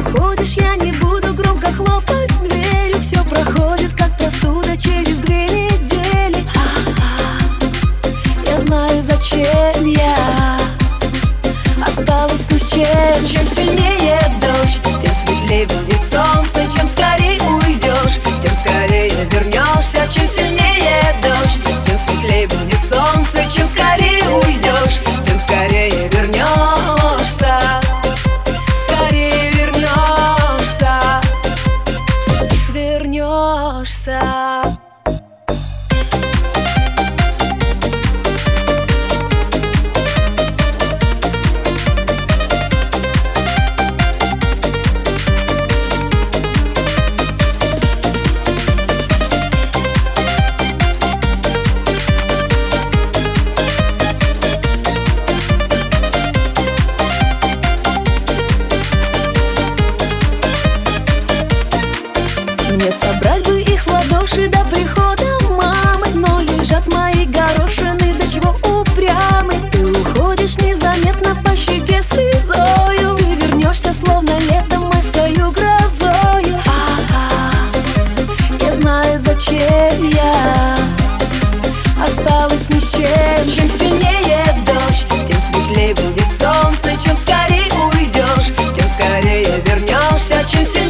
уходишь, я не буду громко хлопать дверью. Все проходит, как простуда, через 2 недели. Я знаю, зачем я осталась ни с чем. Чем сильнее дождь, тем светлее будет солнце. Чем скорее уйдешь, тем скорее вернешься. Чем сильнее дождь, тем светлее будет солнце. Чем скорее уйдешь, тем скорее вернешься. Скорее вернешься. Вернешься. Мне собрать бы их в ладоши до прихода мамы, но лежат мои горошины, до чего упрямы. Ты уходишь незаметно, по щеке слезою. Ты вернешься, словно летом майскою грозою. Я знаю, зачем я осталась ни с чем. Чем сильнее дождь, тем светлее будет солнце. Чем скорее уйдешь, тем скорее вернешься. Чем сильнее